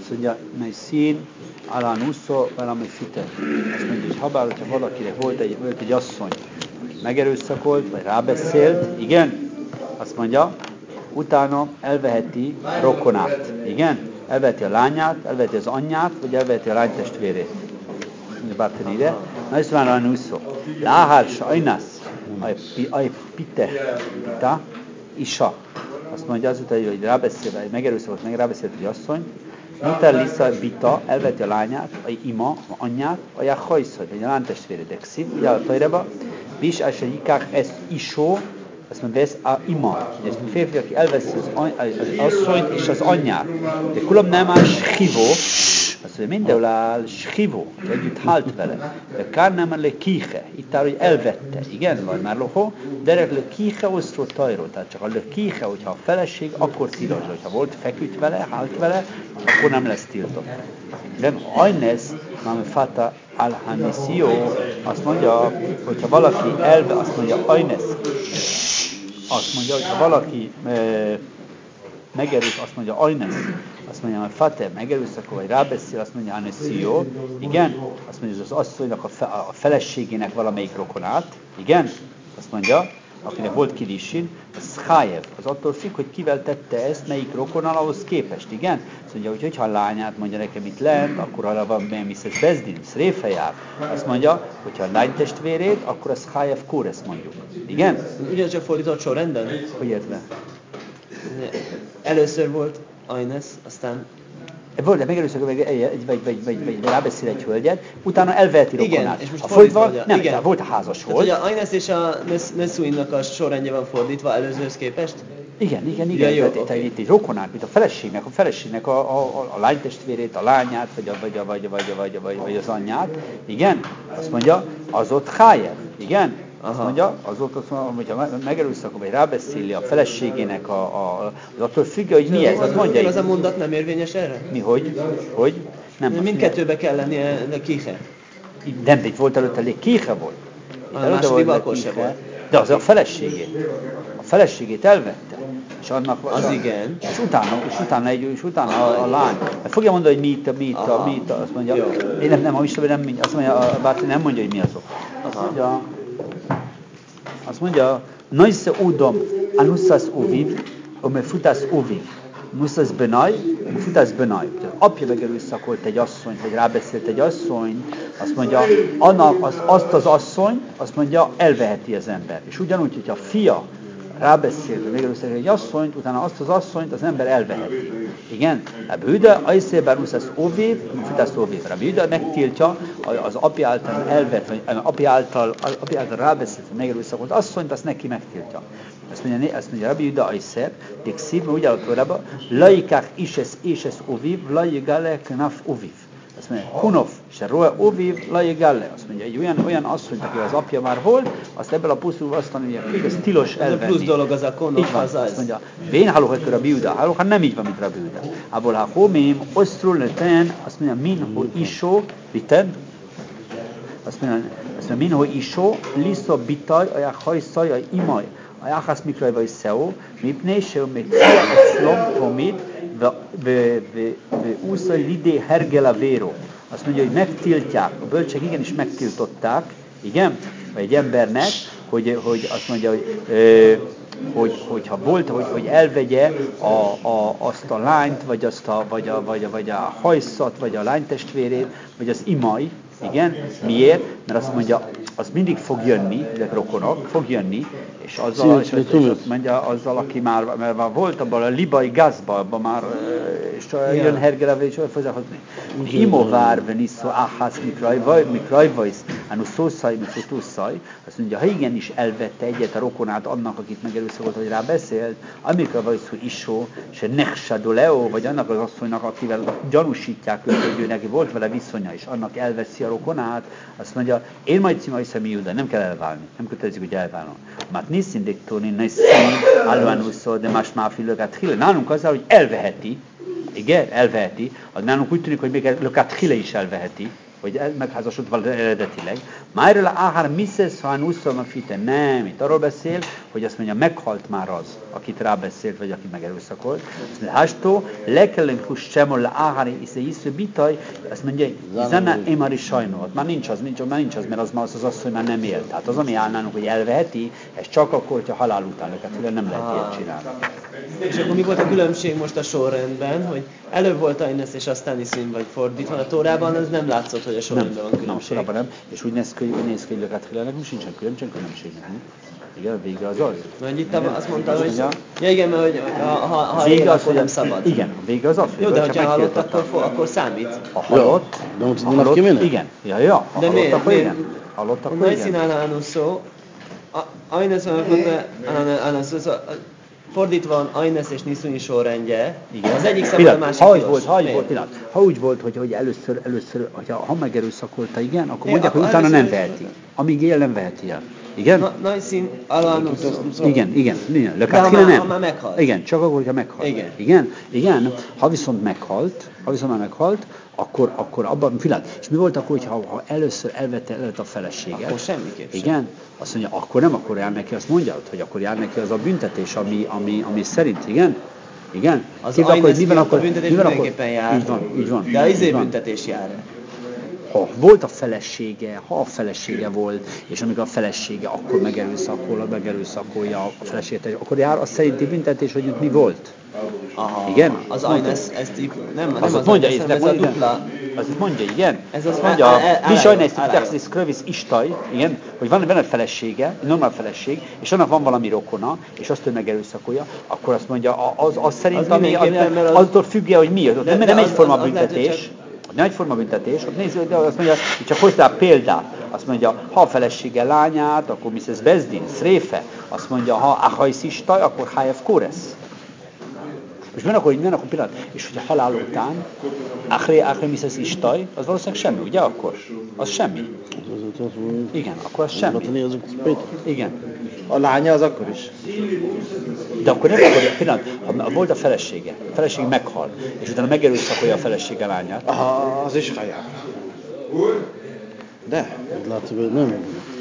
Azt mondja, mely szín, alán úszó, velem egy fite. Azt mondja, hogy habár, hogyha valakinek volt egy asszony, megerőszakolt, vagy rábeszélt, igen, azt mondja, utána elveheti a rokonát, igen, elveheti a lányát, elveheti az anyját, vagy elveheti a lánytestvérét. Mondja Bártani ide. Na, ez van alán úszó. Láhár sajnász, aj pite, pita, isa. Azt mondja azután, hogy rábeszél, megerőszakolt, meg rábeszélt egy asszony, Mutar Lisa Bita elveti a lányát, a ima, a anyját, a hajszaj, vagy a lántestvéredek szív, ugye a tajreba, bis a sejikák ez isó, azt mondja, ez a ima. Ez a férfi, aki elveszi az asszonyt és az anyját. De kulam nem áll schivó, azt mondja, mindenhol áll schivó, együtt halt vele. De kár nem áll le kiche, itt áll, hogy elvette. Igen, vagy már lohó, de le kiche osztró tajró. Tehát csak a le kiche, hogyha a feleség, akkor tilos. Ha volt feküdt vele, halt vele, akkor nem lesz tiltott. Igen, ajnesz, már fata al-haniszió, azt mondja, hogyha valaki azt mondja, ajnesz, azt mondja, hogyha valaki megerős, azt mondja, ajnesz, azt mondja, hogy fate megerőszakol, vagy rábeszél, azt mondja, haniszió, igen, azt mondja, az asszonynak a feleségének valamelyik rokonát, igen, azt mondja, akinek volt kidissin, az chájev, az attól függ, hogy kivel tette ezt, melyik rokonal ahhoz képest, igen? Azt mondja, hogy hogyha a lányát mondja nekem itt lent, akkor arra van Mrs. Bezdin, szréfe jár. Azt mondja, hogyha a lány testvérét, akkor az chájev kóresz mondjuk. Igen? Ugyancsak fordított sorrenden? Hogy értve? Először volt Ajnesz, aztán... Volt, de megelőször, vagy rábeszél egy hölgyet, utána elveheti rokonát. Igen, és most a fordítva, nem, igen. Volt a házas volt. Tehát, hogy a Ajnesz és a Neszuinnak a sorrendje van fordítva előzőhöz képest? Igen. Ja, jó, Tehát itt egy rokonát, mint a feleségnek a lánytestvérét, a lányát, vagy az anyját. Igen, azt mondja, az ott chájev. Igen, azt mondja, hogyha megerőszakol, vagy rábeszéli a feleségének, az attól függ, hogy mi ez, az mondja. Az a mondat nem érvényes erre? Mi, hogy? Nem. Mindkettőbe kell lennie a kiche. Nem, itt volt előtte, kiche volt. A második akkor se volt. De az a feleségét. A feleségét elvette. És annak az igen. És utána a lány. Fogja mondani, hogy mi itt, azt mondja. Jó. Én nem, azt mondja, Bárti nem mondja, hogy mi azok. Azt mondja, Naise udom, anussas uviv, omefutas uviv. Nussas benaj, omefutas benaj. Apja megerőszakolt egy asszonyt, vagy rábeszélt egy asszonyt, azt mondja, azt az asszony, azt mondja, elveheti az ember. És ugyanúgy, hogyha a fia rábeszélt, megerőszakolt egy asszonyt, utána azt az asszonyt az ember elveheti. Igen? Rabbi Juda, ajszében nussas uviv, omefutas uviv. Rabbi Juda megtiltja az apja által elvett, vagy apja által rábeszélt, megerőszakolt asszonyt, azt neki megtiltja. Azt mondja Rabbi Juda ajszeb, dik szív, úgy áll a Tórában, laikák ises uviv, laigale knaf uviv. Azt mondja, hunof, se roe uviv, laigale. Azt mondja, egy olyan asszony, aki az apja már volt, azt ebből a pusztulva azt mondja, hogy ez tilos elvenni. Ez a plusz dolog, az a konof, az. Azt mondja, vén halók Rabbi Juda, halók, nem így van, mint Rabbi Juda. Abból ha homim, osztrul leten, azt mondja, minho isó, biten, azt mondja, minho isó, liszó bitaj, a hajszaj, a imaj. A Jáhász Miklaj vagy Szeó, mipné se umetia eszlom tomit, úszaj lidé hergela véró. Azt mondja, hogy megtiltják, a bölcsek igenis megtiltották, igen, vagy egy embernek, hogy azt mondja, hogyha volt, hogy elvegye azt a lányt, vagy a hajszat, vagy a lánytestvérét, vagy az imaj, igen, miért? Mert azt mondja, az mindig fog jönni, ezek rokonok, fog jönni, és azzal, azzal aki már volt abban a libai gázban, abban már, és jön hergele, és fozzáhozni. Imo várve niszó, áhász mikrajvajsz, ánu szószaj, mifutusszaj, azt mondja, ha igenis elvette egyet a rokonát annak, akit megerőszakolt, hogy rá beszélt, amikrajvajsz, hogy isó, se nechsadoleo, vagy annak az asszonynak, akivel gyanúsítják őt, hogy ő neki volt vele viszonya, és annak elveszi a rokonát, azt mondja, én majd cima hiszem Júda, nem kell elválni, nem kötelezik, hogy elváljon. Mert niszin diktóni, niszin, alvanuszó, de más máfilögát hille. Nálunk azzal, hogy elveheti, igen, elveheti, az nálunk úgy tűnik, hogy még lökát hille is elveheti, hogy megházasodva eredetileg. Májról áhár miszesz, ha nuszom a fite. Nem, itt arról beszél, hogy azt mondja, meghalt már az, akit rábeszélt, vagy aki megerőszakolt. Azt mondja, hástó, lekellen kus csemol áhári isze bitaj, azt mondja, zene émari sajnót. Már nincs az, mert az asszony már nem él. Tehát az, ami állnának, hogy elveheti, ez csak akkor, hogyha halál után őket, nem lehet ilyet csinálni. És akkor mi volt a különbség most a sorrendben, hogy előbb volt Aines és aztán Niszin, vagy fordítva? A Tórában az nem látszott, hogy a sorrendben van különbség. Nem, nem. És úgy néz ki, hogy Lekathilának most sincsen különbség. Igen, vége az az. Mert itt azt mondta, hogy... Ja igen, mert hogy ha él, akkor nem szabad. Igen, vége az az. Jó, de ha halott, akkor számít. Ha halott, igen. Ja. De miért? Halott, akkor igen. Nagyszínálánúszó, Aines van, fordítva van Aines és Niszuni sorrendje. Igen. Az egyik szabad, a másik tilos. Ha úgy volt, hogy először ha megerőszakolta, igen, akkor mondják, hogy utána nem veheti. Amíg él, nem veheti el. Igen? Nagyszín alánúszó. Igen. De ha már meghalt. Igen, csak akkor, hogyha meghalt. Igen. Ha viszont már meghalt, akkor abban, és mi volt akkor, ha először elvette a feleséget? Akkor semmiképp sem. Igen, azt mondja, akkor jár neki, azt mondja, hogy akkor jár neki az a büntetés, ami szerint, igen. Az Aines miatt a büntetés mindenképpen jár. Így van. De az büntetés jár. Ha volt a felesége volt, és amikor a felesége akkor megerőszakolja a feleséget, akkor jár a szerinti büntetés, hogy mi volt. Aha. Igen? Az Aines, ezt így nem az mondja, ez a dupla. Az mondja, igen. Ez az mondja, mi sajnálsz, hogy krövis istaj, igen, hogy van benne felesége, normál feleség, és annak van valami rokona, és azt ő megerőszakolja, akkor azt mondja, az szerint, attól függje, hogy mi, nem egyforma büntetés. Nem egyforma büntetés, ott nézzük, de azt mondja, hogy csak hozzá példát. Azt mondja, ha a felesége lányát, akkor Mrs. Bezdin, szréfe. Azt mondja, ha Achajsz istaj, akkor Hájev Kóresz. És milyen akkor pillanat? És hogyha halál után, Achre Mrs. istaj, az valószínűleg semmi, ugye akkor? Az semmi. Igen, akkor az semmi. Igen. A lánya az akkor is. De akkor nem akarja, pillanat, ha volt a felesége meghal, és utána megerőszakolja a felesége lányát. Az is hajá. De? Látszik, hogy nem.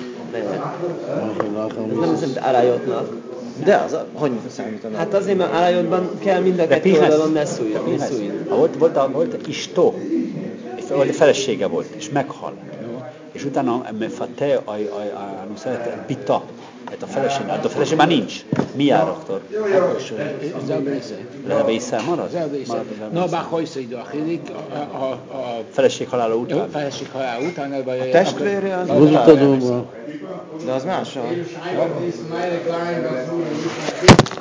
Nem hiszem, hogy Arajotnak. De az, hogy számítanak? Hát azért, mert Arajotban kell mind a kettő oldalon Neszuin. Volt Istó, vagy a felesége volt, és meghal. És utána Mefate Pita, a feleség már nincs. Mi jár akkor? Lehebe Iszel marad? Na, bár hajszai a feleség halála után. A feleség halála után. A testvére az utadóban. De az más.